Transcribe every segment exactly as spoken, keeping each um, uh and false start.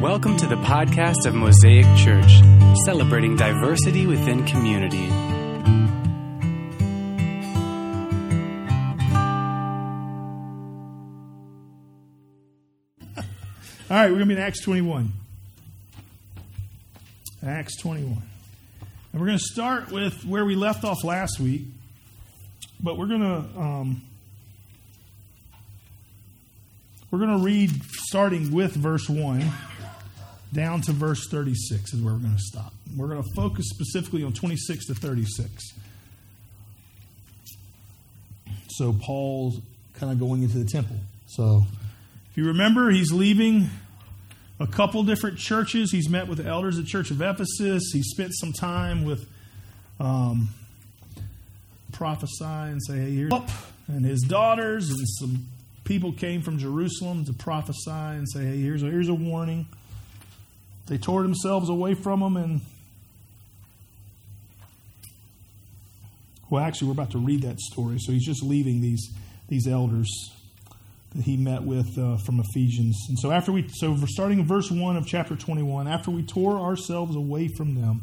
Welcome to the podcast of Mosaic Church, celebrating diversity within community. All right, we're going to be in Acts twenty-one. Acts twenty-one. And we're going to start with where we left off last week, but we're going to um, we're going to read starting with verse one down to verse thirty-six is where we're going to stop. We're going to focus specifically on twenty-six to thirty-six. So Paul's kind of going into the temple. So if you remember, he's leaving a couple different churches. He's met with the elders of the church of Ephesus. He spent some time with um, prophesy and say, hey, here's up. And his daughters and some people came from Jerusalem to prophesy and say, hey, here's a, here's a warning. They tore themselves away from him. And well, actually, we're about to read that story. So he's just leaving these these elders that he met with uh, from Ephesians. And so after we, so we're starting in verse one of chapter twenty-one, after we tore ourselves away from them,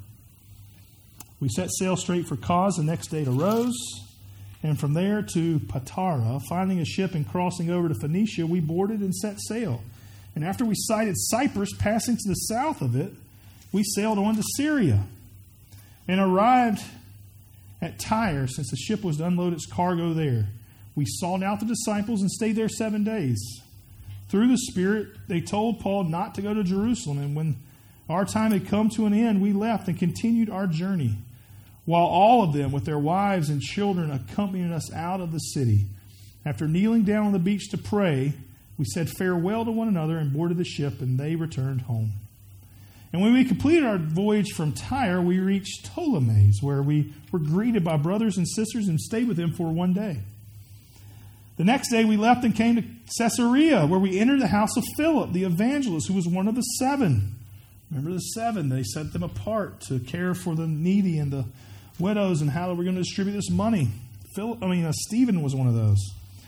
we set sail straight for Cos the next day to Rhodes, and from there to Patara. Finding a ship and crossing over to Phoenicia, we boarded and set sail. And after we sighted Cyprus, passing to the south of it, we sailed on to Syria and arrived at Tyre, since the ship was to unload its cargo there. We sought out the disciples and stayed there seven days. Through the Spirit, they told Paul not to go to Jerusalem. And when our time had come to an end, we left and continued our journey, while all of them, with their wives and children, accompanied us out of the city. After kneeling down on the beach to pray, we said farewell to one another and boarded the ship, and they returned home. And when we completed our voyage from Tyre, we reached Ptolemais, where we were greeted by brothers and sisters and stayed with them for one day. The next day we left and came to Caesarea, where we entered the house of Philip, the evangelist, who was one of the seven. Remember the seven? They set them apart to care for the needy and the widows, and how we're going to distribute this money. Philip, I mean, uh, Stephen was one of those.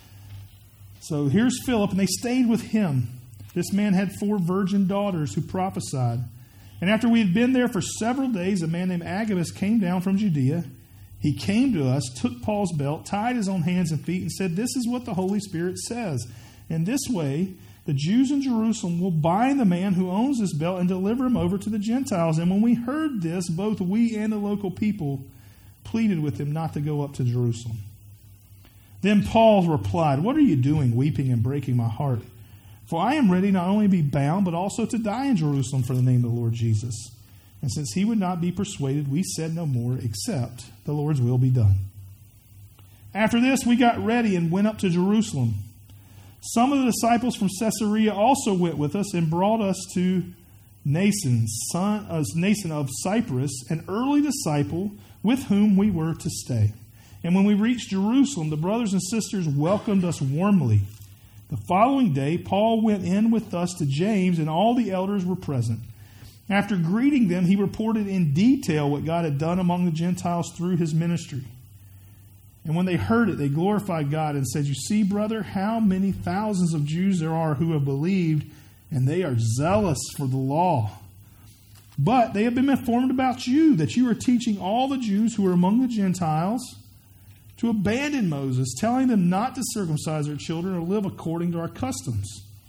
So here's Philip, and they stayed with him. This man had four virgin daughters who prophesied. And after we had been there for several days, a man named Agabus came down from Judea. He came to us, took Paul's belt, tied his own hands and feet, and said, this is what the Holy Spirit says. In this way, the Jews in Jerusalem will bind the man who owns this belt and deliver him over to the Gentiles. And when we heard this, both we and the local people pleaded with him not to go up to Jerusalem. Then Paul replied, what are you doing, weeping and breaking my heart? For I am ready not only to be bound, but also to die in Jerusalem for the name of the Lord Jesus. And since he would not be persuaded, we said no more, except the Lord's will be done. After this, we got ready and went up to Jerusalem. Some of the disciples from Caesarea also went with us and brought us to Mnason, son of Mnason of Cyprus, an early disciple with whom we were to stay. And when we reached Jerusalem, the brothers and sisters welcomed us warmly. The following day, Paul went in with us to James, and all the elders were present. After greeting them, he reported in detail what God had done among the Gentiles through his ministry. And when they heard it, they glorified God and said, you see, brother, how many thousands of Jews there are who have believed, and they are zealous for the law. But they have been informed about you, that you are teaching all the Jews who are among the Gentiles to abandon Moses, telling them not to circumcise their children or live according to our customs.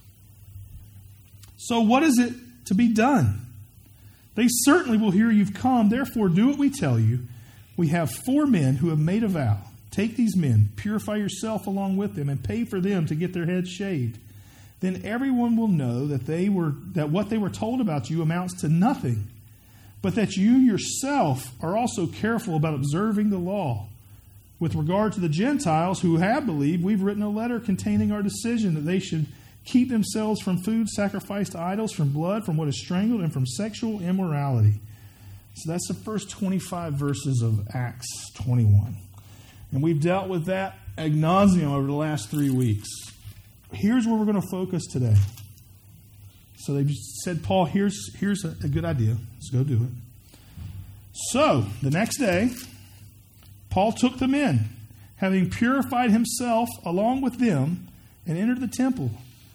So what is it to be done? They certainly will hear you've come. Therefore, do what we tell you. We have four men who have made a vow. Take these men, purify yourself along with them, and pay for them to get their heads shaved. Then everyone will know that they were that what they were told about you amounts to nothing, but that you yourself are also careful about observing the law. With regard to the Gentiles who have believed, we've written a letter containing our decision that they should keep themselves from food sacrificed to idols, from blood, from what is strangled, and from sexual immorality. So that's the first twenty-five verses of Acts twenty-one. And we've dealt with that ad nauseum over the last three weeks. Here's where we're going to focus today. So they said, Paul, here's, here's a, a good idea. Let's go do it. So, the next day, Paul took them in, having purified himself along with them, and entered the temple.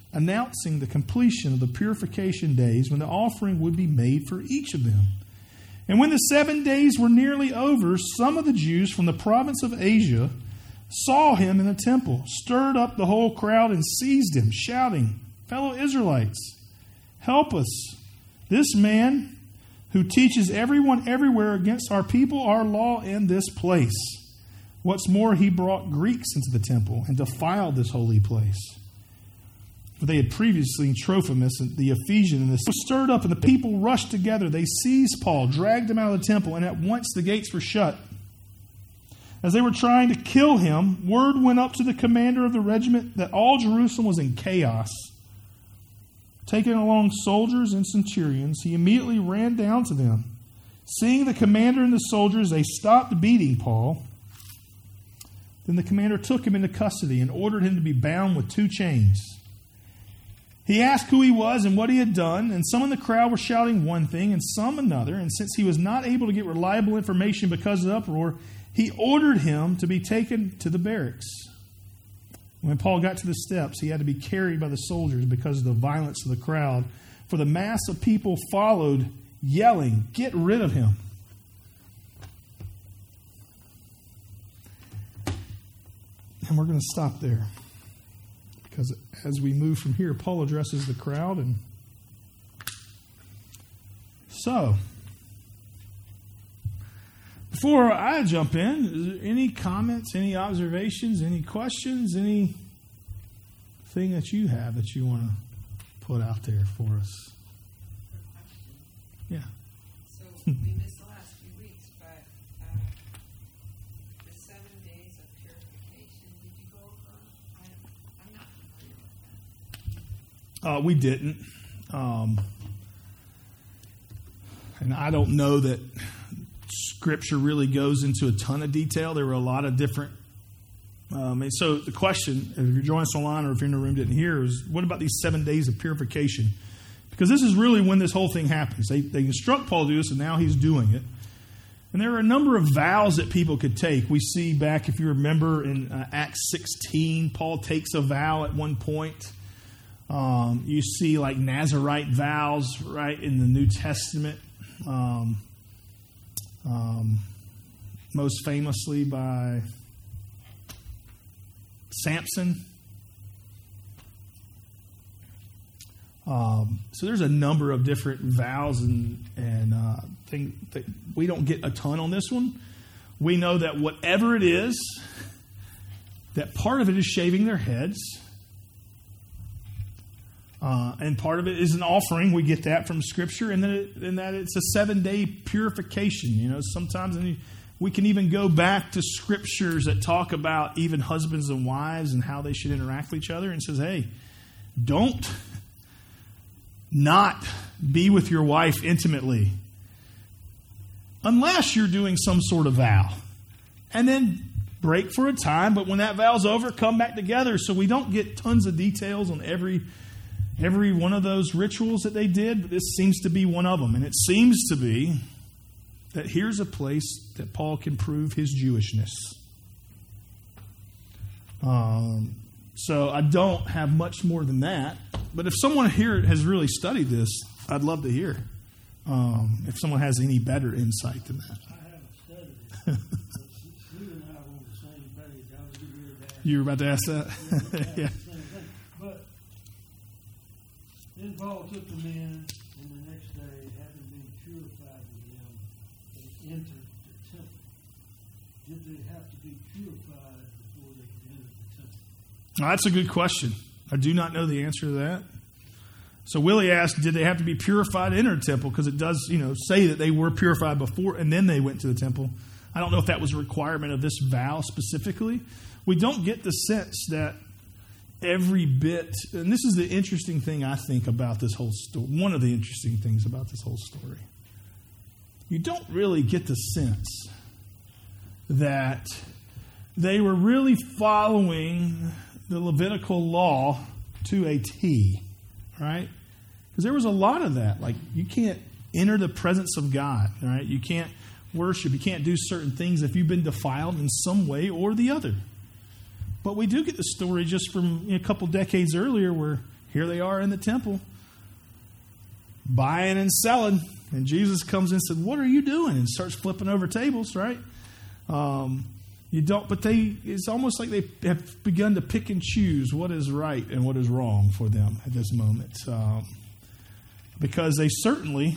announcing the completion of the purification days when the offering would be made for each of them. And when the seven days were nearly over, some of the Jews from the province of Asia saw him in the temple, stirred up the whole crowd, and seized him, shouting, "Fellow Israelites, help us. This man who teaches everyone everywhere against our people, our law, and this place. What's more, he brought Greeks into the temple and defiled this holy place." For they had previously Trophimus, the Ephesian, and the was stirred up, and the people rushed together. They seized Paul, dragged him out of the temple, and at once the gates were shut. As they were trying to kill him, word went up to the commander of the regiment that all Jerusalem was in chaos. Taking along soldiers and centurions, he immediately ran down to them. Seeing the commander and the soldiers, they stopped beating Paul. Then the commander took him into custody and ordered him to be bound with two chains. He asked who he was and what he had done, and some in the crowd were shouting one thing and some another. And since he was not able to get reliable information because of the uproar, he ordered him to be taken to the barracks. When Paul got to the steps, he had to be carried by the soldiers because of the violence of the crowd. For the mass of people followed, yelling, "Get rid of him." And we're going to stop there. Because as we move from here, Paul addresses the crowd. And so, before I jump in, is there any comments, any observations, any questions, anything that you have that you want to put out there for us? Yeah. So we missed the last few weeks, but uh, the seven days of purification, did you go over? I, I'm not familiar with that. Uh, we didn't. Um, and I don't know that Scripture really goes into a ton of detail. There were a lot of different... Um, and so the question, if you're joining us online or if you're in the room didn't hear, is what about these seven days of purification? Because this is really when this whole thing happens. They, they instruct Paul to do this, and now he's doing it. And there are a number of vows that people could take. We see back, if you remember, in uh, Acts sixteen, Paul takes a vow at one point. Um, you see like Nazirite vows, right, in the New Testament. Um, um, most famously by Samson. Um, so there's a number of different vows and and uh, things that we don't get a ton on this one. We know that whatever it is, that part of it is shaving their heads, uh, and part of it is an offering. We get that from Scripture, and then it, and that it's a seven day purification. You know, sometimes we can even go back to Scriptures that talk about even husbands and wives and how they should interact with each other, and says, hey, don't not be with your wife intimately unless you're doing some sort of vow. And then break for a time, but when that vow's over, come back together. So we don't get tons of details on every every one of those rituals that they did, but this seems to be one of them. And it seems to be that here's a place that Paul can prove his Jewishness. Um, so I don't have much more than that. But if someone here has really studied this, I'd love to hear. Um, if someone has any better insight than that. I haven't studied it. But Steve and I are on the same page. I was getting ready to ask. You were about to ask that? Yeah. Yeah. Same thing. But then Paul took the men, and the next day, having been purified with them, they entered the temple. Did they have to be purified before they could enter the temple? Well, that's a good question. I do not know the answer to that. So Willie asked, did they have to be purified to enter the temple? Because it does, you know, say that they were purified before and then they went to the temple. I don't know if that was a requirement of this vow specifically. We don't get the sense that every bit, and this is the interesting thing I think about this whole story, one of the interesting things about this whole story. You don't really get the sense that they were really following the Levitical law to a T, right? Because there was a lot of that. Like, you can't enter the presence of God, right? You can't worship. You can't do certain things if you've been defiled in some way or the other. But we do get the story just from a couple decades earlier where Here they are in the temple, buying and selling. And Jesus comes in and said, what are you doing? And starts flipping over tables, right? Um, you don't, but they, it's almost like they have begun to pick and choose what is right and what is wrong for them at this moment. Um, because they certainly,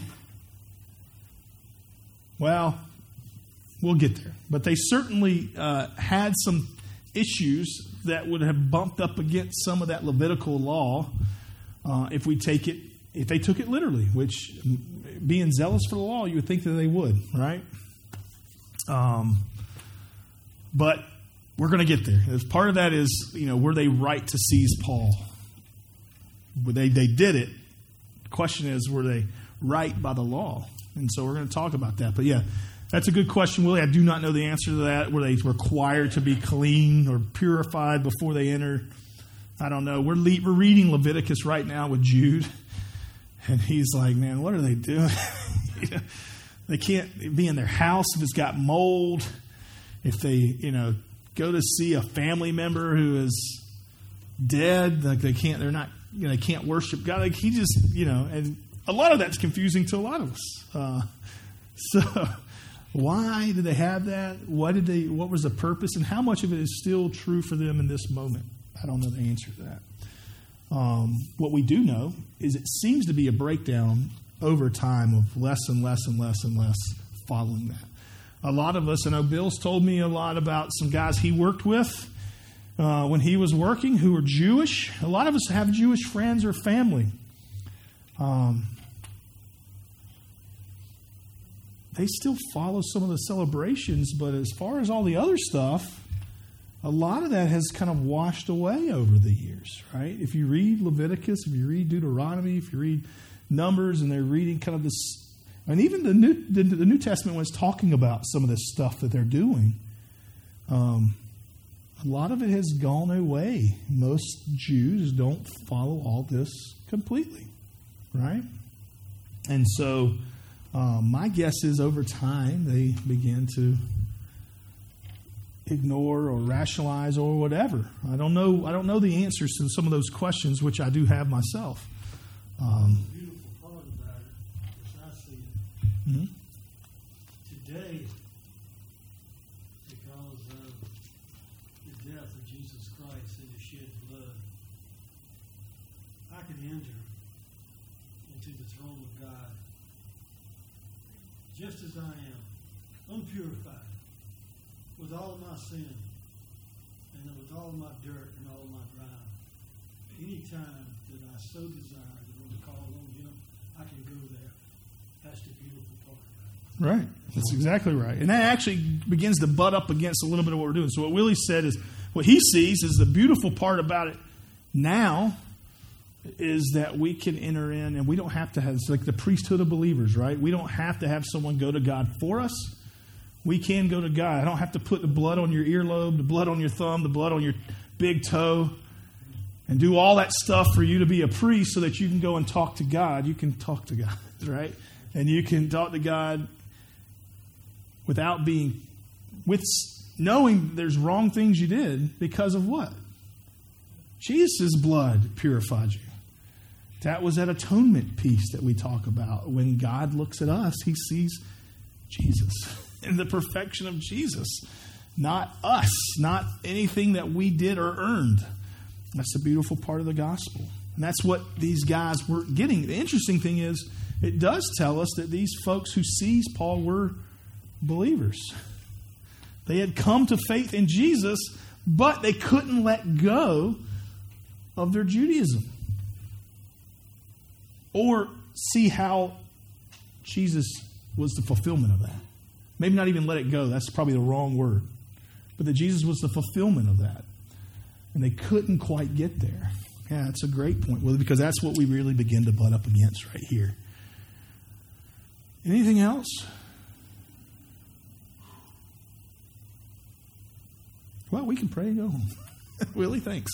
well, we'll get there. But they certainly uh, had some issues that would have bumped up against some of that Levitical law uh, if we take it, if they took it literally, which being zealous for the law, you would think that they would, right? Um, but we're going to get there. As part of that is, you know, were they right to seize Paul? Were they, they did it. The question is, were they right by the law? And so we're going to talk about that. But yeah, that's a good question, Willie. I do not know the answer to that. Were they required to be clean or purified before they enter? I don't know. We're, le- we're reading Leviticus right now with Jude. And he's like, man, what are they doing? you know, they can't be in their house if it's got mold. If they, you know, go to see a family member who is dead, like they can't, they're not, you know, they can't worship God. Like he just, you know, and a lot of that's confusing to a lot of us. Uh, so why did they have that? Why did they, what was the purpose? And how much of it is still true for them in this moment? I don't know the answer to that. Um, what we do know is it seems to be a breakdown over time of less and less and less and less following that. A lot of us, I know Bill's told me a lot about some guys he worked with uh, when he was working who were Jewish. A lot of us have Jewish friends or family. Um, they still follow some of the celebrations, but as far as all the other stuff, a lot of that has kind of washed away over the years, right? If you read Leviticus, if you read Deuteronomy, if you read Numbers, and they're reading kind of this, and even the New the, the New Testament was talking about some of this stuff that they're doing. Um, a lot of it has gone away. Most Jews don't follow all this completely, right? And so um, my guess is over time they begin to ignore or rationalize or whatever. I don't know. I don't know the answers to some of those questions, which I do have myself. Um, the beautiful part about it, as I see it, mm-hmm. today, because of the death of Jesus Christ and His shed blood, I can enter into the throne of God just as I am, unpurified, with all of my sin, and with all of my dirt and all of my grime. Anytime that I so desire to want to call on Him, I can go there. That's the beautiful part about it. Right. That's exactly right. And that actually begins to butt up against a little bit of what we're doing. So what Willie said is, what he sees is the beautiful part about it now is that we can enter in and we don't have to have, it's like the priesthood of believers, right? We don't have to have someone go to God for us. We can go to God. I don't have to put the blood on your earlobe, the blood on your thumb, the blood on your big toe, and do all that stuff for you to be a priest so that you can go and talk to God. You can talk to God, right? And you can talk to God without being, with knowing there's wrong things you did because of what? Jesus' blood purified you. That was that atonement piece that we talk about. When God looks at us, He sees Jesus. And the perfection of Jesus, not us, not anything that we did or earned. That's the beautiful part of the gospel. And that's what these guys were getting. The interesting thing is, it does tell us that these folks who seized Paul were believers. They had come to faith in Jesus, but they couldn't let go of their Judaism. Or see how Jesus was the fulfillment of that. Maybe not even let it go. That's probably the wrong word. But that Jesus was the fulfillment of that. And they couldn't quite get there. Yeah, that's a great point, Willie, because that's what we really begin to butt up against right here. Anything else? Well, we can pray and go home. Willie, thanks.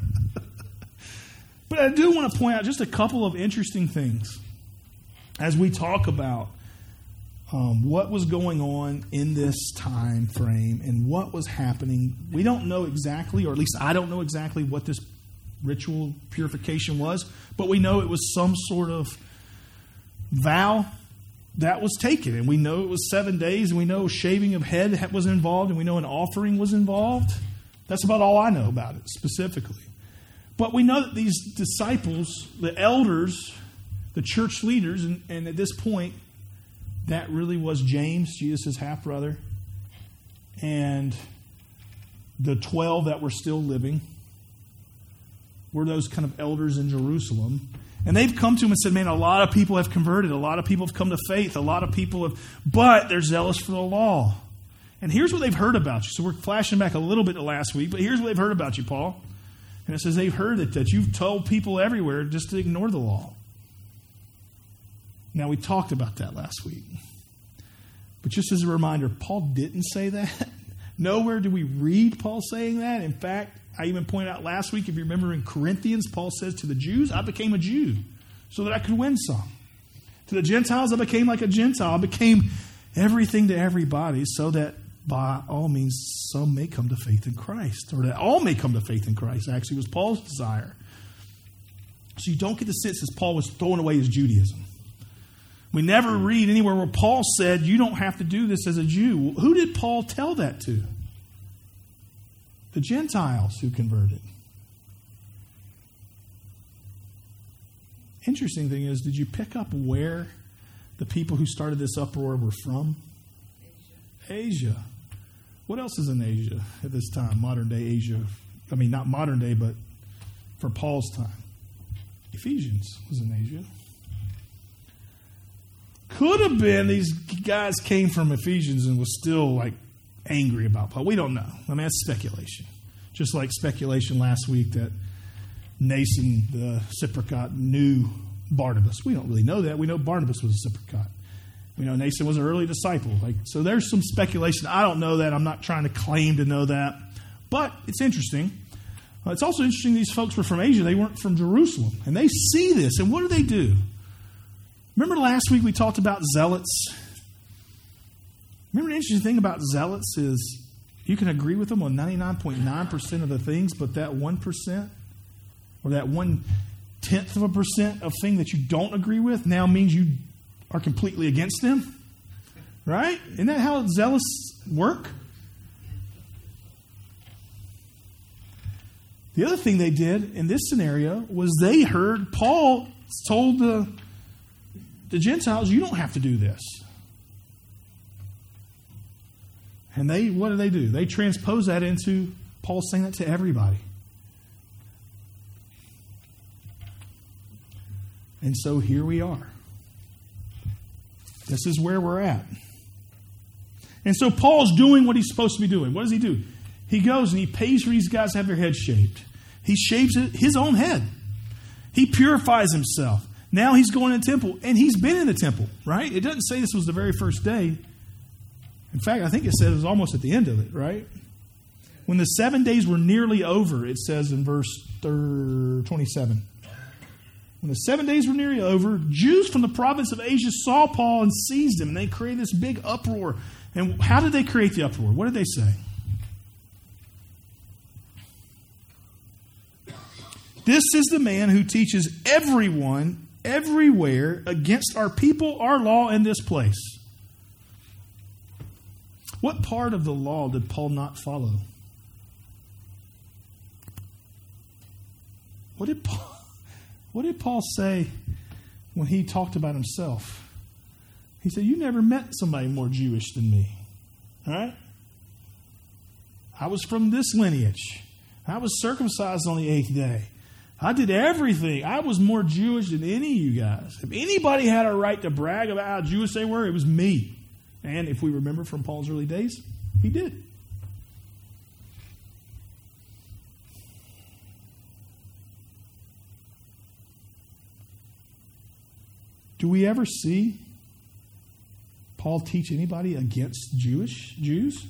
But I do want to point out just a couple of interesting things as we talk about Um, what was going on in this time frame and what was happening. We don't know exactly, or at least I don't know exactly what this ritual purification was, but we know it was some sort of vow that was taken. And we know it was seven days, and we know shaving of head was involved, and we know an offering was involved. That's about all I know about it specifically. But we know that these disciples, the elders, the church leaders, and, and at this point, that really was James, Jesus' half-brother, and the twelve that were still living were those kind of elders in Jerusalem. And they've come to him and said, man, a lot of people have converted. A lot of people have come to faith. A lot of people have, but they're zealous for the law. And here's what they've heard about you. So we're flashing back a little bit to last week, but here's what they've heard about you, Paul. And it says they've heard that, that you've told people everywhere just to ignore the law. Now, we talked about that last week. But just as a reminder, Paul didn't say that. Nowhere do we read Paul saying that. In fact, I even pointed out last week, if you remember in Corinthians, Paul says to the Jews, I became a Jew so that I could win some. To the Gentiles, I became like a Gentile. I became everything to everybody so that by all means some may come to faith in Christ. Or that all may come to faith in Christ, actually, was Paul's desire. So you don't get the sense that Paul was throwing away his Judaism. We never read anywhere where Paul said, you don't have to do this as a Jew. Who did Paul tell that to? The Gentiles who converted. Interesting thing is, did you pick up where the people who started this uproar were from? Asia. Asia. What else is in Asia at this time? Modern day Asia. I mean, not modern day, but for Paul's time. Ephesians was in Asia. Could have been these guys came from Ephesians and was still like angry about Paul. We don't know. I mean, that's speculation. Just like speculation last week that Nason, the Cypriot, knew Barnabas. We don't really know that. We know Barnabas was a Cypriot. We know Nason was an early disciple. Like, so there's some speculation. I don't know that. I'm not trying to claim to know that. But it's interesting. Uh, it's also interesting these folks were from Asia. They weren't from Jerusalem. And they see this. And what do they do? Remember last week we talked about zealots? Remember the interesting thing about zealots is you can agree with them on ninety-nine point nine percent of the things, but that one percent or that one-tenth of a percent of thing that you don't agree with now means you are completely against them. Right? Isn't that how zealous work? The other thing they did in this scenario was they heard Paul told the, the Gentiles, you don't have to do this. And they, what do they do? They transpose that into Paul saying that to everybody. And so here we are. This is where we're at. And so Paul's doing what he's supposed to be doing. What does he do? He goes and he pays for these guys to have their heads shaved. He shaves his own head. He purifies himself. Now he's going to the temple, and he's been in the temple, right? It doesn't say this was the very first day. In fact, I think it says it was almost at the end of it, right? When the seven days were nearly over, it says in verse twenty-seven. When the seven days were nearly over, Jews from the province of Asia saw Paul and seized him, and they created this big uproar. And how did they create the uproar? What did they say? This is the man who teaches everyone, everywhere, against our people, our law, and this place. What part of the law did Paul not follow? What did Paul, what did Paul say when he talked about himself? He said, you never met somebody more Jewish than me. All right? I was from this lineage. I was circumcised on the eighth day. I did everything. I was more Jewish than any of you guys. If anybody had a right to brag about how Jewish they were, it was me. And if we remember from Paul's early days, he did. Do we ever see Paul teach anybody against Jewish Jews?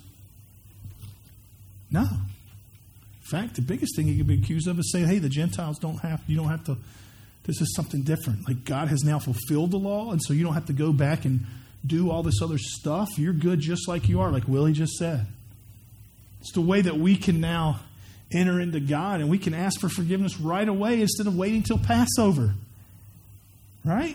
No. In fact, the biggest thing he could be accused of is saying, hey, the Gentiles don't have, you don't have to, this is something different. Like God has now fulfilled the law, and so you don't have to go back and do all this other stuff. You're good just like you are, like Willie just said. It's the way that we can now enter into God, and we can ask for forgiveness right away instead of waiting till Passover. Right?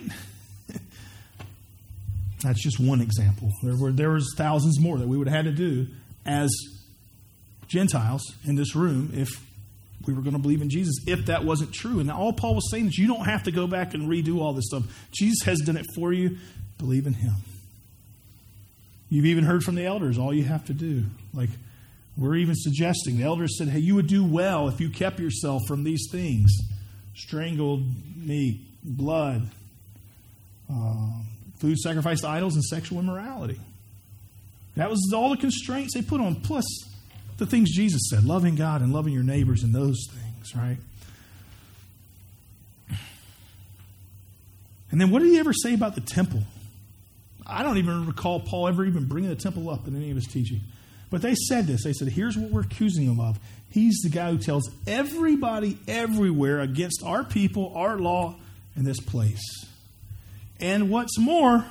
That's just one example. There were there was thousands more that we would have had to do as Gentiles in this room if we were going to believe in Jesus, if that wasn't true. And all Paul was saying is you don't have to go back and redo all this stuff. Jesus has done it for you. Believe in him. You've even heard from the elders, all you have to do. Like we're even suggesting, the elders said, hey, you would do well if you kept yourself from these things. Strangled meat, blood, uh, food sacrificed to idols, and sexual immorality. That was all the constraints they put on, plus the things Jesus said, loving God and loving your neighbors and those things, right? And then what did he ever say about the temple? I don't even recall Paul ever even bringing the temple up in any of his teaching. But they said this. They said, here's what we're accusing him of. He's the guy who tells everybody everywhere against our people, our law, and this place. And what's more,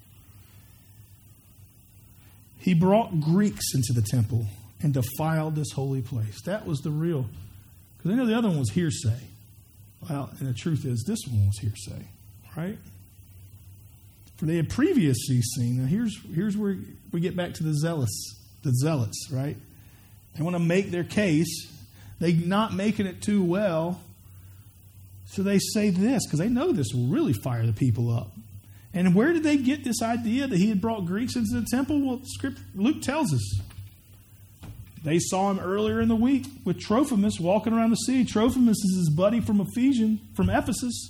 he brought Greeks into the temple and defiled this holy place. That was the real. Because I know the other one was hearsay. Well, and the truth is, this one was hearsay, right? For they had previously seen. Now here's here's where we get back to the zealous, the zealots, right? They want to make their case. They're not making it too well. So they say this, because they know this will really fire the people up. And where did they get this idea that he had brought Greeks into the temple? Well, script, Luke tells us. They saw him earlier in the week with Trophimus walking around the city. Trophimus is his buddy from Ephesians, from Ephesus.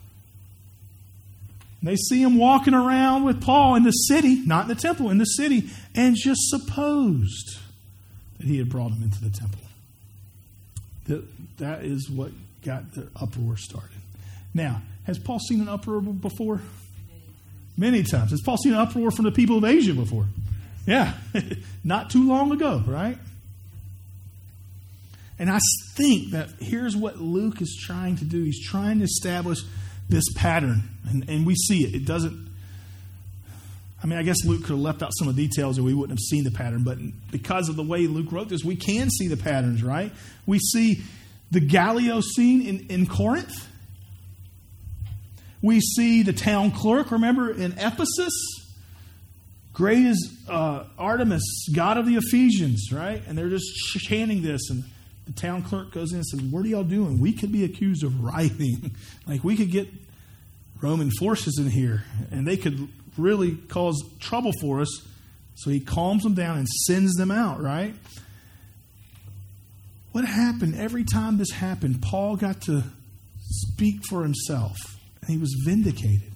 They see him walking around with Paul in the city, not in the temple, in the city, and just supposed that he had brought him into the temple. That, that is what got the uproar started. Now, has Paul seen an uproar before? Many times. Has Paul seen an uproar from the people of Asia before? Yeah. Not too long ago, right? And I think that here's what Luke is trying to do. He's trying to establish this pattern. And, and we see it. It doesn't... I mean, I guess Luke could have left out some of the details and we wouldn't have seen the pattern. But because of the way Luke wrote this, we can see the patterns, right? We see the Gallio scene in, in Corinth. We see the town clerk, remember, in Ephesus. Great is uh, Artemis, god of the Ephesians, right? And they're just chanting this. And the town clerk goes in and says, what are y'all doing? We could be accused of rioting. Like, we could get Roman forces in here. And they could really cause trouble for us. So he calms them down and sends them out, right? What happened? Every time this happened, Paul got to speak for himself. And he was vindicated.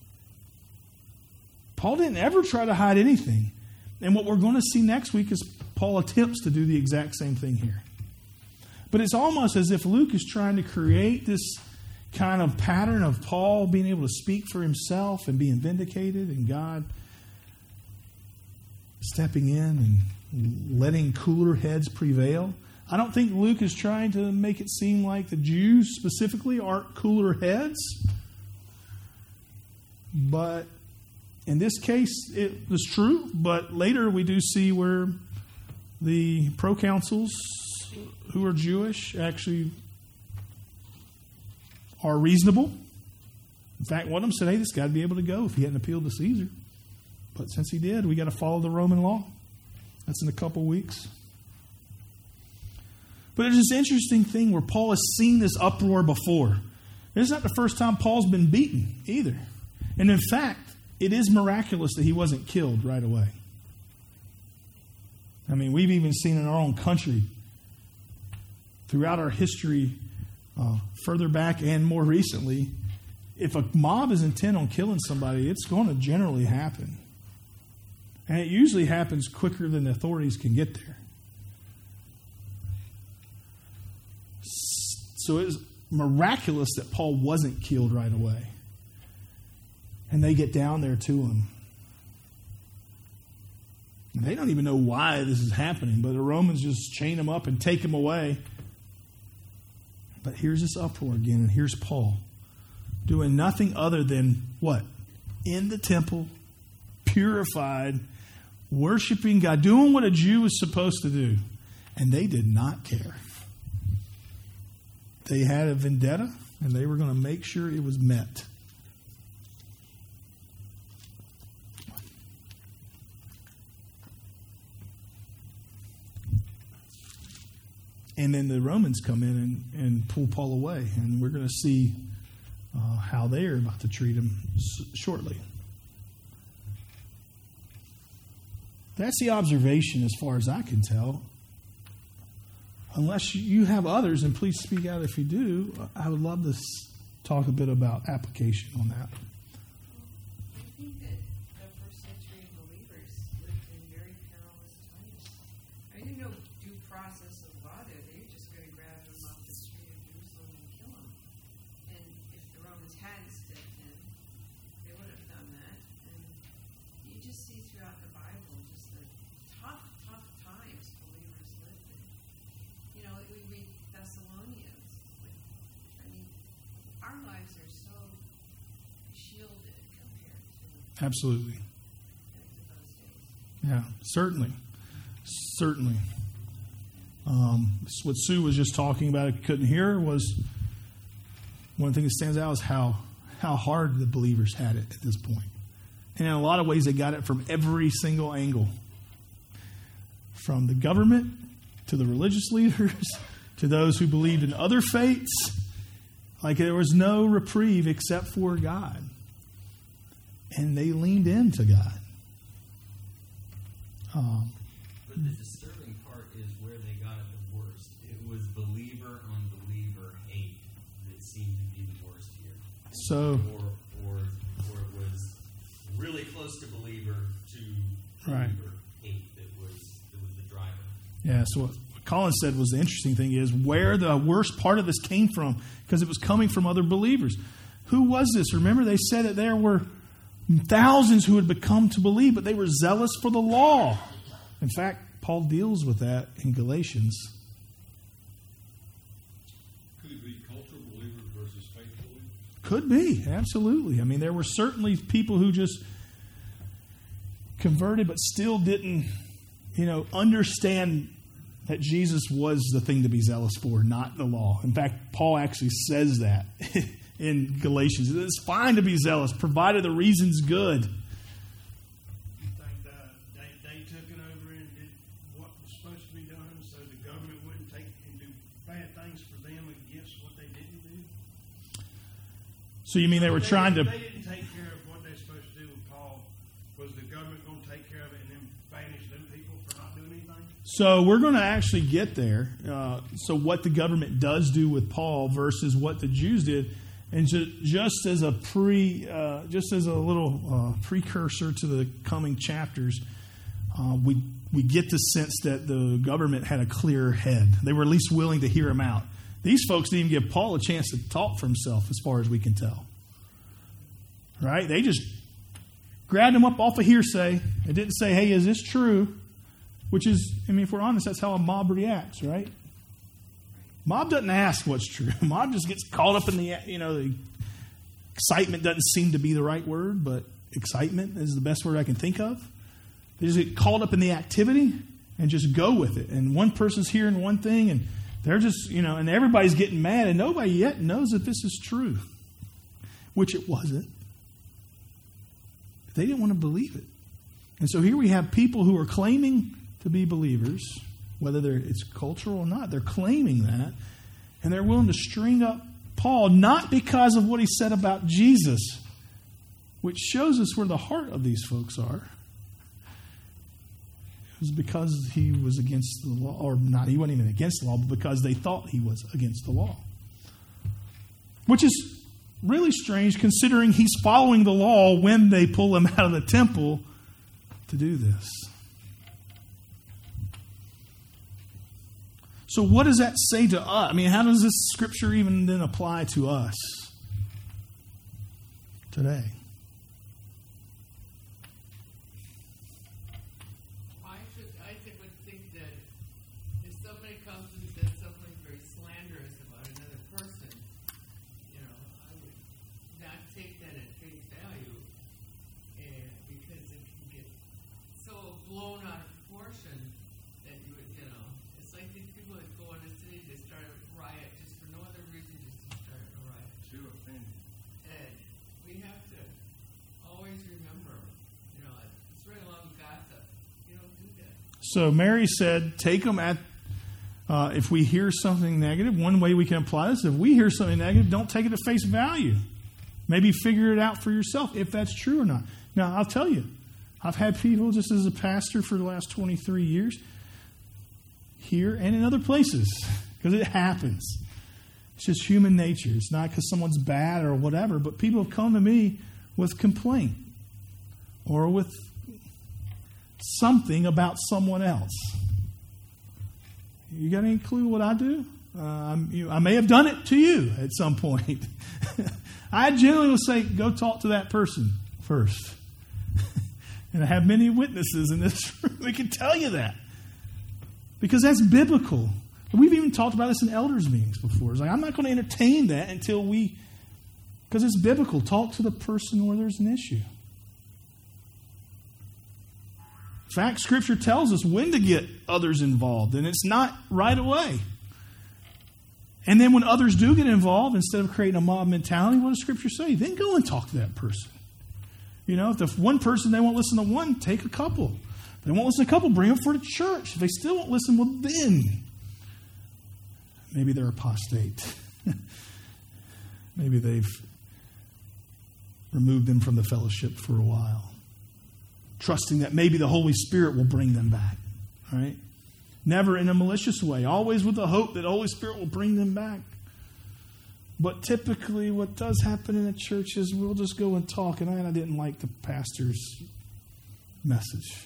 Paul didn't ever try to hide anything. And what we're going to see next week is Paul attempts to do the exact same thing here. But it's almost as if Luke is trying to create this kind of pattern of Paul being able to speak for himself and being vindicated, and God stepping in and letting cooler heads prevail. I don't think Luke is trying to make it seem like the Jews specifically aren't cooler heads. But in this case, it was true. But later we do see where the proconsuls who are Jewish actually are reasonable. In fact, one of them said, hey, this guy would be able to go if he hadn't appealed to Caesar. But since he did, we got to follow the Roman law. That's in a couple weeks. But there's this interesting thing where Paul has seen this uproar before. It's not the first time Paul's been beaten either. And in fact, it is miraculous that he wasn't killed right away. I mean, we've even seen in our own country, throughout our history, uh, further back and more recently, if a mob is intent on killing somebody, it's going to generally happen. And it usually happens quicker than the authorities can get there. So it was miraculous that Paul wasn't killed right away. And they get down there to him. And they don't even know why this is happening, but the Romans just chain him up and take him away. But here's this uproar again, and here's Paul doing nothing other than what? In the temple, purified, worshiping God, doing what a Jew is supposed to do. And they did not care. they had a vendetta, and they were going to make sure it was met. And then the Romans come in and, and pull Paul away. And we're going to see uh, how they are about to treat him s- shortly. That's the observation as far as I can tell. Unless you have others, and please speak out if you do, I would love to s- talk a bit about application on that. I think that the first century believers lived in very perilous times. I mean, there's no due process of law there. They were just going to grab them off the street of Jerusalem and kill them. And if the Romans hadn't stepped in, they would have done that. And you just see throughout the Bible just the tough, tough times believers lived in. You know, we read Thessalonians. Like, I mean, our lives are so shielded compared to Absolutely. those days. Yeah, certainly. Certainly. Um, what Sue was just talking about, I couldn't hear, was one thing that stands out is how, how hard the believers had it at this point. And in a lot of ways, they got it from every single angle. From the government to the religious leaders to those who believed in other faiths. Like there was no reprieve except for God. And they leaned into God. Um, But the disturbing part is where they got it the worst. It was believer on believer hate that seemed to be the worst here. so, Or, or, or it was really close to believer to Right. believer hate that was that was the driver. yeah, so what Colin said was the interesting thing is where the worst part of this came from, because it was coming from other believers. Who was this? Remember, they said that there were thousands who had become to believe, but they were zealous for the law. In fact, Paul deals with that in Galatians. Could it be cultural believers versus faith believers? Could be, absolutely. I mean, there were certainly people who just converted but still didn't, you know, understand that Jesus was the thing to be zealous for, not the law. In fact, Paul actually says that in Galatians. It's fine to be zealous, provided the reason's good. You think that they, they took it over and did what was supposed to be done so the government wouldn't take and do bad things for them against what they didn't do? So you mean they were They trying to... didn't- They didn't take care of what they're supposed to do with Paul. Was the government going to take care of it and then banish them people for not doing anything? So we're going to actually get there. Uh, so what the government does do with Paul versus what the Jews did, and ju- just as a pre, uh, just as a little uh, precursor to the coming chapters, uh, we we get the sense that the government had a clear head. They were at least willing to hear him out. These folks didn't even give Paul a chance to talk for himself, as far as we can tell. Right? They just grabbed him up off a hearsay. They didn't say, "Hey, is this true?" Which is, I mean, if we're honest, that's how a mob reacts, right? Mob doesn't ask what's true. Mob just gets caught up in the, you know, the excitement doesn't seem to be the right word, but excitement is the best word I can think of. They just get caught up in the activity and just go with it. And one person's hearing one thing, and they're just, you know, and everybody's getting mad, and nobody yet knows that this is true, which it wasn't. They didn't want to believe it. And so here we have people who are claiming to be believers, whether they're, it's cultural or not. They're claiming that, and they're willing to string up Paul, not because of what he said about Jesus, which shows us where the heart of these folks are. It was because he was against the law, or not, he wasn't even against the law, but because they thought he was against the law. Which is really strange, considering he's following the law when they pull him out of the temple to do this. So what does that say to us? I mean, how does this scripture even then apply to us today? I should, I think, would think that if somebody comes and says something very slanderous about another person, you know, I would not take that at face value, and because it can get so blown out of proportion that you would, you know, it's like these people that go in the city to start a riot just for no other reason So Mary said, take them at, uh, if we hear something negative, one way we can apply this, if we hear something negative, don't take it at face value. Maybe figure it out for yourself if that's true or not. Now, I'll tell you, I've had people, just as a pastor for the last twenty-three years, here and in other places, because it happens. It's just human nature. It's not because someone's bad or whatever, but people have come to me with complaint or with something about someone else. You got any clue what I do? Uh, I'm, you know, I may have done it to you at some point. I generally will say, go talk to that person first. And I have many witnesses in this room that can tell you that. Because that's biblical. We've even talked about this in elders' meetings before. It's like, I'm not going to entertain that until we, because it's biblical. Talk to the person where there's an issue. In fact, Scripture tells us when to get others involved, and it's not right away. And then when others do get involved, instead of creating a mob mentality, what does Scripture say? Then go and talk to that person. You know, if the one person, they won't listen to one, take a couple. If they won't listen to a couple, bring them for the church. If they still won't listen, well then, maybe they're apostate. Maybe they've removed them from the fellowship for a while. Trusting that maybe the Holy Spirit will bring them back. Right? Never in a malicious way. Always with the hope that the Holy Spirit will bring them back. But typically what does happen in a church is we'll just go and talk. And I, I didn't like the pastor's message.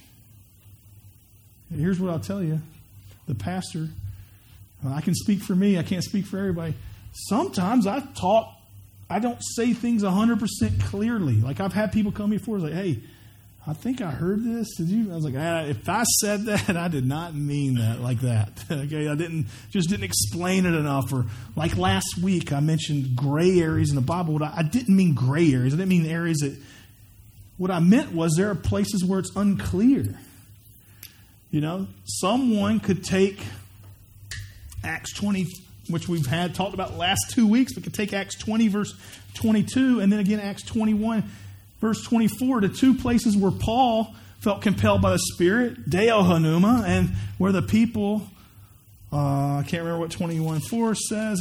And here's what I'll tell you. The pastor, well, I can speak for me. I can't speak for everybody. Sometimes I talk, I don't say things one hundred percent clearly. Like I've had people come before, like, hey, I think I heard this. Did you? I was like, ah, if I said that, I did not mean that like that. Okay, I didn't just didn't explain it enough. Or like last week, I mentioned gray areas in the Bible. What I, I didn't mean gray areas. I didn't mean areas that. What I meant was there are places where it's unclear. You know, someone could take Acts twenty, which we've had talked about last two weeks, but could take Acts twenty, verse twenty-two, and then again Acts twenty-one. Verse twenty-four, to two places where Paul felt compelled by the Spirit, Deo Hanuma, and where the people, uh, I can't remember what twenty-one four says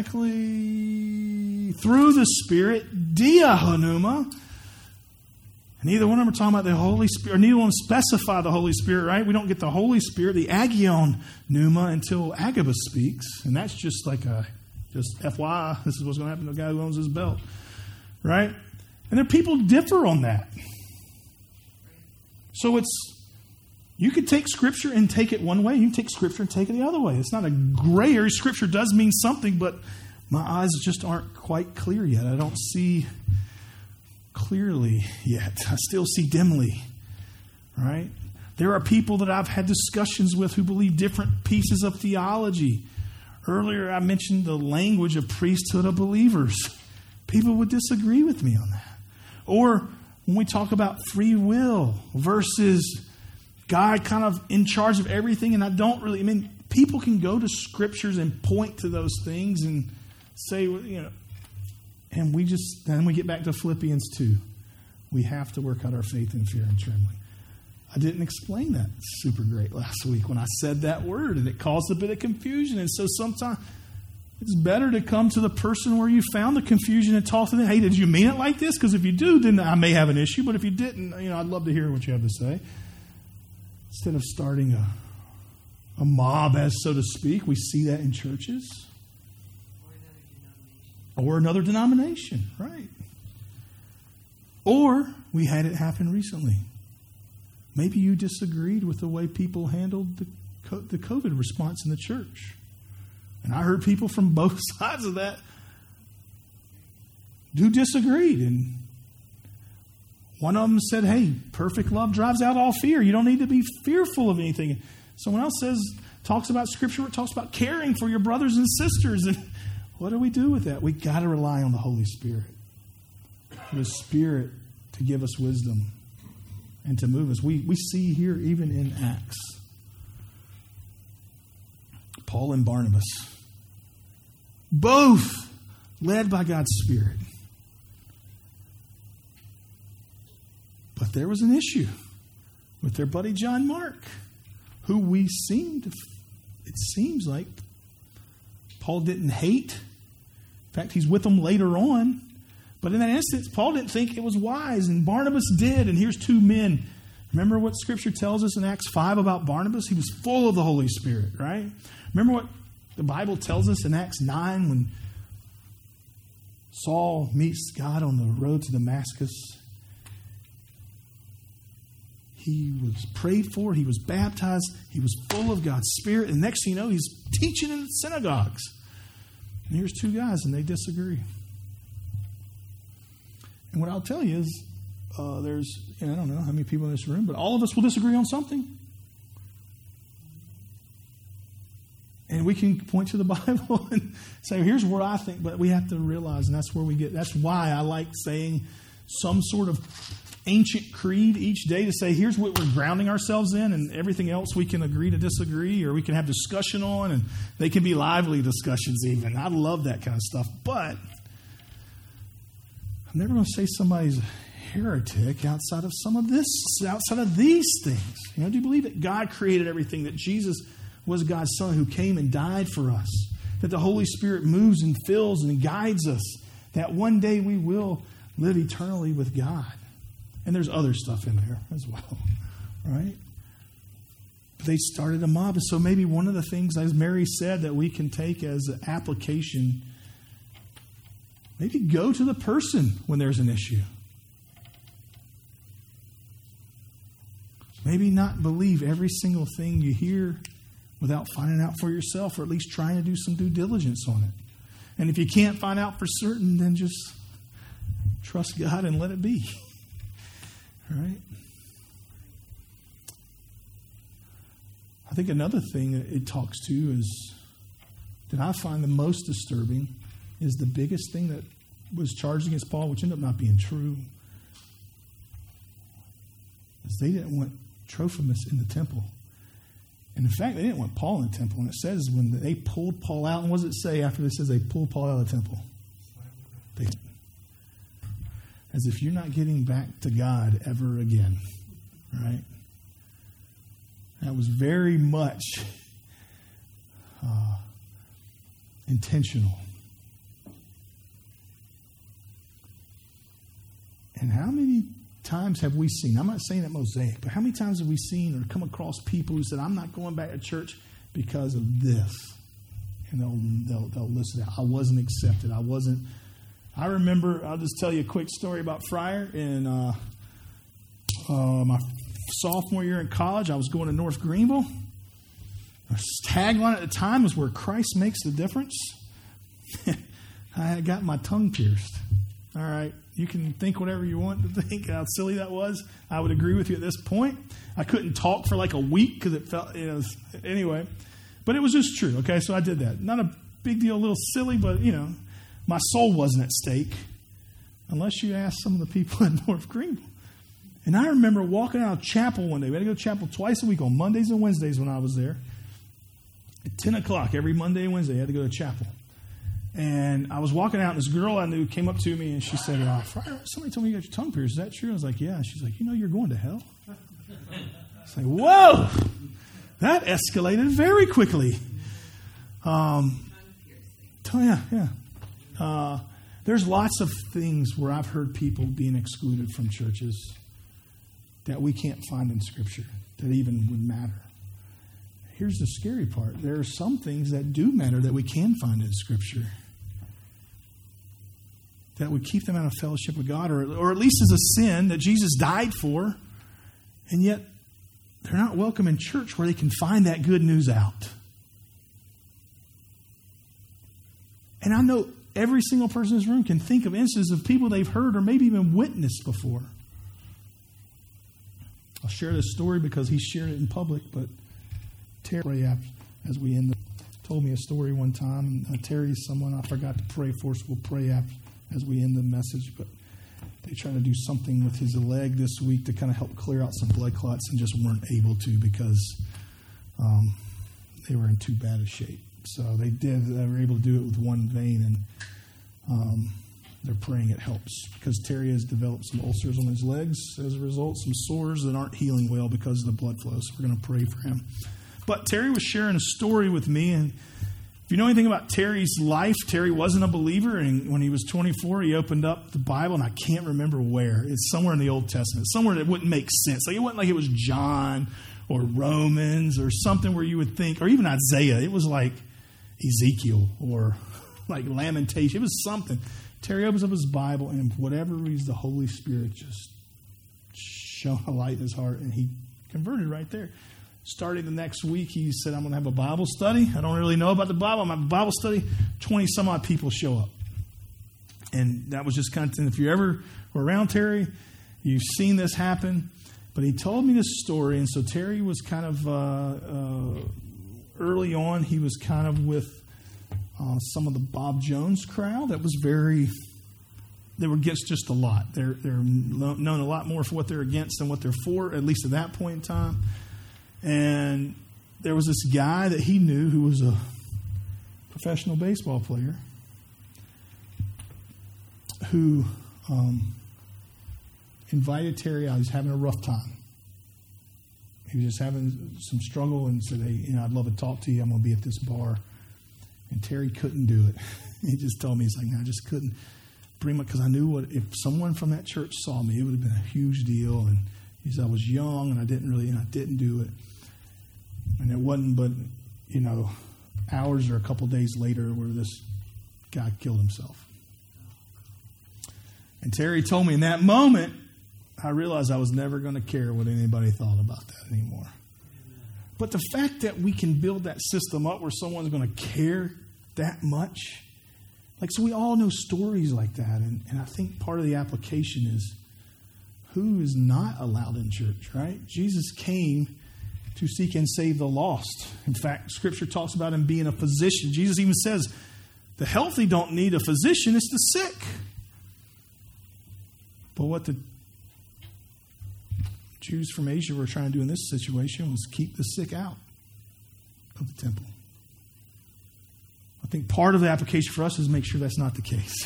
exactly, through the Spirit, Dia Hanuma. And neither one of them are talking about the Holy Spirit, or neither one specify the Holy Spirit, right? We don't get the Holy Spirit, the Agion Pneuma, until Agabus speaks. And that's just like a, just F Y I, this is what's going to happen to a guy who owns his belt, right? And then people differ on that. So it's, you could take Scripture and take it one way. You can take Scripture and take it the other way. It's not a gray area. Scripture does mean something, but my eyes just aren't quite clear yet. I don't see clearly yet. I still see dimly. Right? There are people that I've had discussions with who believe different pieces of theology. Earlier I mentioned the language of priesthood of believers. People would disagree with me on that. Or when we talk about free will versus God kind of in charge of everything, and I don't really, I mean, people can go to scriptures and point to those things and say, you know, and we just, then we get back to Philippians two. We have to work out our faith in fear and trembling. I didn't explain that super great last week when I said that word, and it caused a bit of confusion. And so sometimes it's better to come to the person where you found the confusion and talk to them. Hey, did you mean it like this? Because if you do, then I may have an issue. But if you didn't, you know, I'd love to hear what you have to say. Instead of starting a, a mob, as so to speak, we see that in churches. Or another denomination, right? Or we had it happen recently. Maybe you disagreed with the way people handled the the COVID response in the church. And I heard people from both sides of that who disagreed. And one of them said, hey, perfect love drives out all fear. You don't need to be fearful of anything. Someone else says, talks about Scripture, it talks about caring for your brothers and sisters. And what do we do with that? We got to rely on the Holy Spirit. The Spirit to give us wisdom and to move us. We, we see here even in Acts, Paul and Barnabas, both led by God's Spirit. But there was an issue with their buddy John Mark. who we seem to, it seems like Paul didn't hate. In fact, he's with them later on. But in that instance, Paul didn't think it was wise, and Barnabas did. And here's two men. Remember what Scripture tells us in Acts five about Barnabas? He was full of the Holy Spirit, right? Remember what the Bible tells us in Acts nine when Saul meets God on the road to Damascus? He was prayed for. He was baptized. He was full of God's Spirit. And next thing you know, he's teaching in synagogues. And here's two guys, and they disagree. And what I'll tell you is, uh, there's, you know, I don't know how many people in this room, but all of us will disagree on something. And we can point to the Bible and say, here's what I think, but we have to realize, and that's where we get, that's why I like saying some sort of ancient creed each day, to say, here's what we're grounding ourselves in, and everything else we can agree to disagree, or we can have discussion on, and they can be lively discussions even. I love that kind of stuff, but I'm never going to say somebody's a heretic outside of some of this, outside of these things. You know, do you believe that God created everything, that Jesus was God's Son who came and died for us, that the Holy Spirit moves and fills and guides us, that one day we will live eternally with God? And there's other stuff in there as well, right? But they started a mob. And so maybe one of the things, as Mary said, that we can take as an application, maybe go to the person when there's an issue. Maybe not believe every single thing you hear without finding out for yourself, or at least trying to do some due diligence on it. And if you can't find out for certain, then just trust God and let it be. All right? I think another thing that it talks to is, that I find the most disturbing, is the biggest thing that was charged against Paul, which ended up not being true, is they didn't want Trophimus in the temple. And in fact, they didn't want Paul in the temple. And it says when they pulled Paul out, and what does it say after it says they pulled Paul out of the temple? They, as if you're not getting back to God ever again, right? That was very much uh, intentional. And how many times have we seen, I'm not saying at Mosaic, but how many times have we seen or come across people who said, I'm not going back to church because of this? And they'll, they'll, they'll list it out. I wasn't accepted. I wasn't. I remember, I'll just tell you a quick story about Friar. In uh, uh, my sophomore year in college, I was going to North Greenville. Our tagline at the time was "Where Christ Makes the Difference." I had got my tongue pierced. All right. You can think whatever you want to think how silly that was. I would agree with you at this point. I couldn't talk for like a week because it felt, you know, anyway. But it was just true, okay? So I did that. Not a big deal, a little silly, but, you know, my soul wasn't at stake unless you ask some of the people in North Greenville. And I remember walking out of chapel one day. We had to go to chapel twice a week on Mondays and Wednesdays when I was there. At ten o'clock every Monday and Wednesday, I had to go to chapel. And I was walking out, and this girl I knew came up to me, and she said, oh, Friar, somebody told me you got your tongue pierced. Is that true? I was like, yeah. She's like, you know you're going to hell? It's like, whoa! That escalated very quickly. Um, oh, yeah, yeah. Uh, there's lots of things where I've heard people being excluded from churches that we can't find in Scripture that even would matter. Here's the scary part. There are some things that do matter that we can find in Scripture that would keep them out of fellowship with God, or, or at least as a sin that Jesus died for, and yet they're not welcome in church where they can find that good news out. And I know every single person in this room can think of instances of people they've heard or maybe even witnessed before. I'll share this story because he shared it in public, but Terry, as we end, told me a story one time. And Terry's someone I forgot to pray for, so we'll pray after, as we end the message. But they tried to do something with his leg this week to kind of help clear out some blood clots and just weren't able to because um, they were in too bad a shape. So they did. They were able to do it with one vein, and um, they're praying it helps, because Terry has developed some ulcers on his legs as a result, some sores that aren't healing well because of the blood flow. So we're going to pray for him. But Terry was sharing a story with me, and if you know anything about Terry's life, Terry wasn't a believer, and when he was twenty-four, he opened up the Bible, and I can't remember where. It's somewhere in the Old Testament, somewhere that wouldn't make sense. Like, it wasn't like it was John or Romans or something where you would think, or even Isaiah. It was like Ezekiel or like Lamentation. It was something. Terry opens up his Bible, and for whatever reason, the Holy Spirit just shone a light in his heart, and he converted right there. Starting the next week, he said, I'm going to have a Bible study. I don't really know about the Bible. I'm going to have a Bible study. twenty-some-odd people show up. And that was just kind of, if you ever were around Terry, you've seen this happen. But he told me this story, and so Terry was kind of, uh, uh, early on, he was kind of with uh, some of the Bob Jones crowd. That was very, they were against just a lot. They're, they're known a lot more for what they're against than what they're for, at least at that point in time. And there was this guy that he knew who was a professional baseball player who um, invited Terry out. He's having a rough time. He was just having some struggle and said, hey, you know, I'd love to talk to you. I'm going to be at this bar. And Terry couldn't do it. He just told me, he's like, no, I just couldn't bring him, because I knew what, if someone from that church saw me, it would have been a huge deal. And he said, I was young and I didn't really, and I didn't do it. And it wasn't but, you know, hours or a couple days later where this guy killed himself. And Terry told me in that moment, I realized I was never going to care what anybody thought about that anymore. But the fact that we can build that system up where someone's going to care that much, like, so we all know stories like that. And, and I think part of the application is, who is not allowed in church, right? Jesus came to seek and save the lost. In fact, Scripture talks about him being a physician. Jesus even says, the healthy don't need a physician, it's the sick. But what the Jews from Asia were trying to do in this situation was keep the sick out of the temple. I think part of the application for us is make sure that's not the case.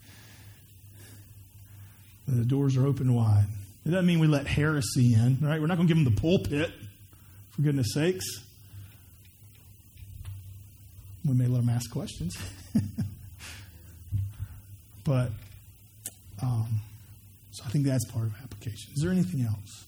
The doors are open wide. It doesn't mean we let heresy in, right? We're not going to give them the pulpit, for goodness sakes. We may let them ask questions. But, um, so I think that's part of application. Is there anything else?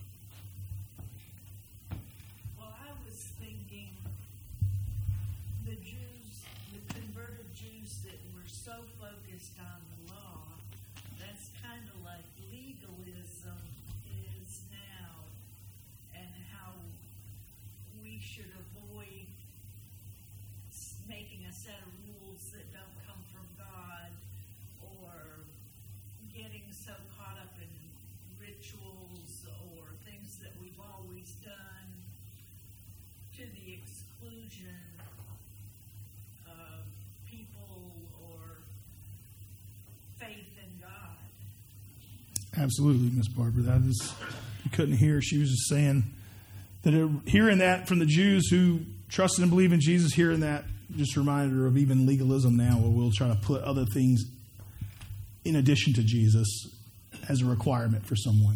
Well, I was thinking the Jews, the converted Jews that were so focused on the law, that's kind of like legalism is now, and how we should avoid making a set of rules that don't come from God, or getting so caught up in rituals or things that we've always done to the exclusion of people or faith in God. Absolutely, Miss Barbara. That is, you couldn't hear. She was just saying that it, hearing that from the Jews who trusted and believed in Jesus, hearing that just reminded her of even legalism now, where we'll try to put other things in addition to Jesus as a requirement for someone.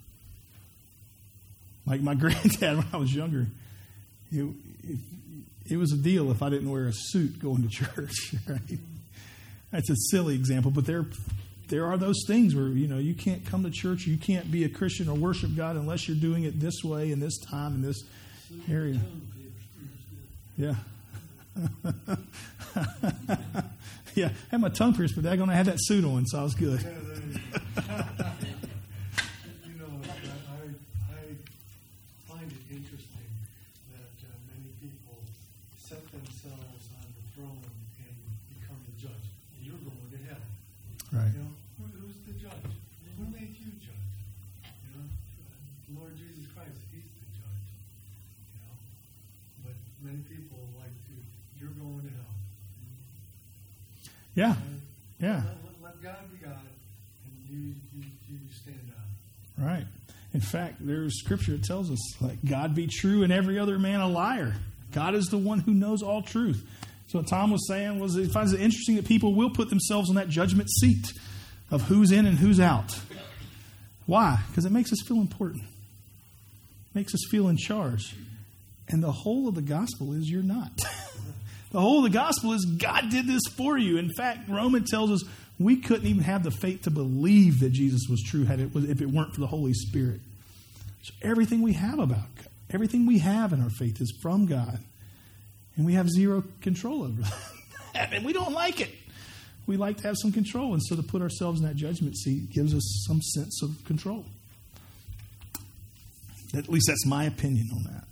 Like my granddad when I was younger, it, it, it was a deal if I didn't wear a suit going to church. Right? That's a silly example, but there, there are those things where, you know, you can't come to church, you can't be a Christian or worship God unless you're doing it this way in this time in this area. Yeah. Yeah, I had my tongue pierced, but I'm going to have that suit on, so I was good. Yeah, you know, I, I find it interesting that uh, many people set themselves on the throne and become the judge. And you're going to hell. Right. You know, who, who's the judge? Who made you judge? You know, uh, Lord Jesus Christ, He's the judge. You know, but many people like to, you're going to hell. Yeah, yeah. Let, let God be God, and you, you, you stand out. Right. In fact, there's scripture that tells us, like, God be true and every other man a liar. God is the one who knows all truth. So what Tom was saying was he finds it interesting that people will put themselves on that judgment seat of who's in and who's out. Why? Because it makes us feel important. It makes us feel in charge. And the whole of the gospel is you're not. The whole of the gospel is God did this for you. In fact, Romans tells us we couldn't even have the faith to believe that Jesus was true had it, if it weren't for the Holy Spirit. So everything we have about God, everything we have in our faith is from God. And we have zero control over that. And we don't like it. We like to have some control. And so to put ourselves in that judgment seat gives us some sense of control. At least that's my opinion on that.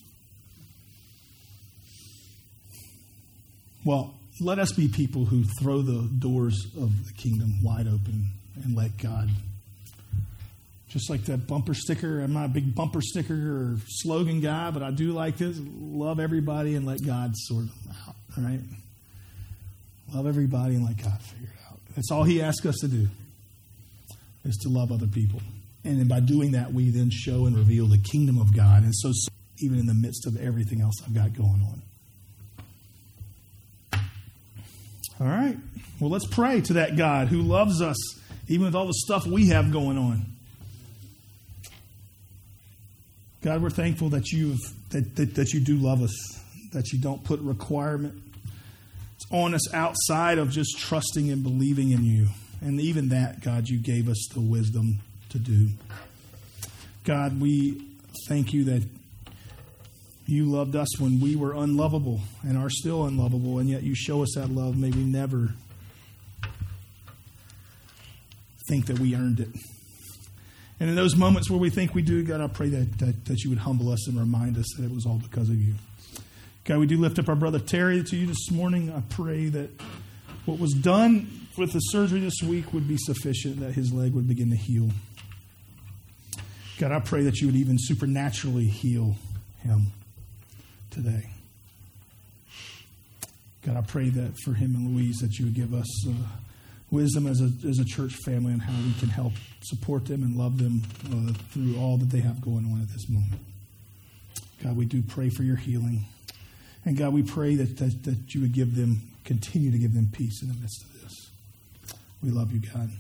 Well, let us be people who throw the doors of the kingdom wide open and let God. Just like that bumper sticker. I'm not a big bumper sticker or slogan guy, but I do like this. Love everybody and let God sort them out. All right? Love everybody and let God figure it out. That's all he asks us to do, is to love other people. And then by doing that, we then show and reveal the kingdom of God. And so, even in the midst of everything else I've got going on. All right. Well, let's pray to that God who loves us, even with all the stuff we have going on. God, we're thankful that you that, that, that you do love us, that you don't put requirement on us outside of just trusting and believing in you. And even that, God, you gave us the wisdom to do. God, we thank you that you loved us when we were unlovable and are still unlovable, and yet you show us that love. May we never think that we earned it. And in those moments where we think we do, God, I pray that, that, that you would humble us and remind us that it was all because of you. God, we do lift up our brother Terry to you this morning. I pray that what was done with the surgery this week would be sufficient, that his leg would begin to heal. God, I pray that you would even supernaturally heal him today. God, I pray that for him and Louise that you would give us uh, wisdom as a as a church family on how we can help support them and love them uh, through all that they have going on at this moment. God, we do pray for your healing. And God, we pray that, that, that you would give them, continue to give them peace in the midst of this. We love you, God.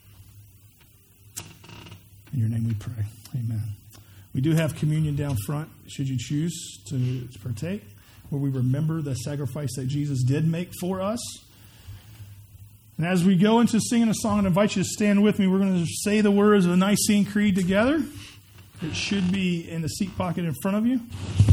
In your name we pray. Amen. We do have communion down front, should you choose to, to partake, where we remember the sacrifice that Jesus did make for us. And as we go into singing a song, I invite you to stand with me. We're going to say the words of the Nicene Creed together. It should be in the seat pocket in front of you.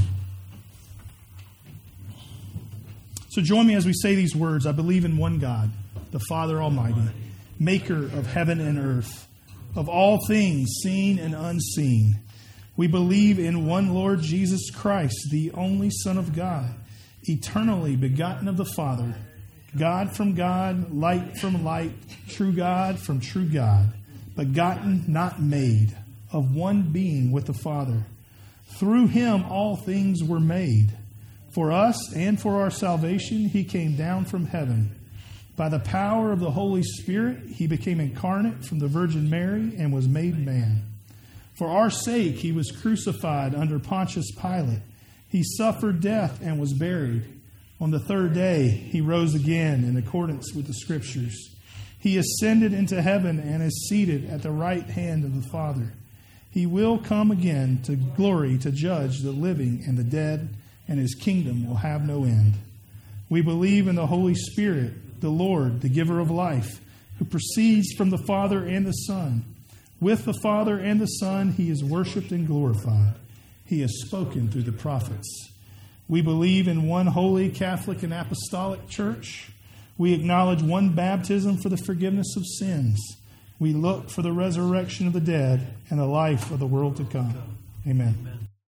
So join me as we say these words. I believe in one God, the Father Almighty, maker of heaven and earth, of all things seen and unseen. We believe in one Lord Jesus Christ, the only Son of God, eternally begotten of the Father, God from God, light from light, true God from true God, begotten, not made, of one being with the Father. Through him all things were made. For us and for our salvation, he came down from heaven. By the power of the Holy Spirit, he became incarnate from the Virgin Mary and was made man. For our sake, he was crucified under Pontius Pilate. He suffered death and was buried. On the third day, he rose again in accordance with the Scriptures. He ascended into heaven and is seated at the right hand of the Father. He will come again to glory to judge the living and the dead, and his kingdom will have no end. We believe in the Holy Spirit, the Lord, the giver of life, who proceeds from the Father and the Son. With the Father and the Son, he is worshipped and glorified. He has spoken through the prophets. We believe in one holy Catholic and Apostolic Church. We acknowledge one baptism for the forgiveness of sins. We look for the resurrection of the dead and the life of the world to come. Amen. Amen.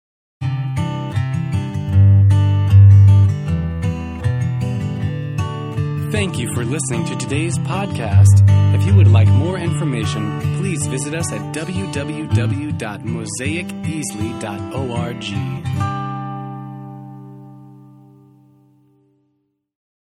Thank you for listening to today's podcast. If you would like more information, please visit us at w w w dot mosaic easley dot org.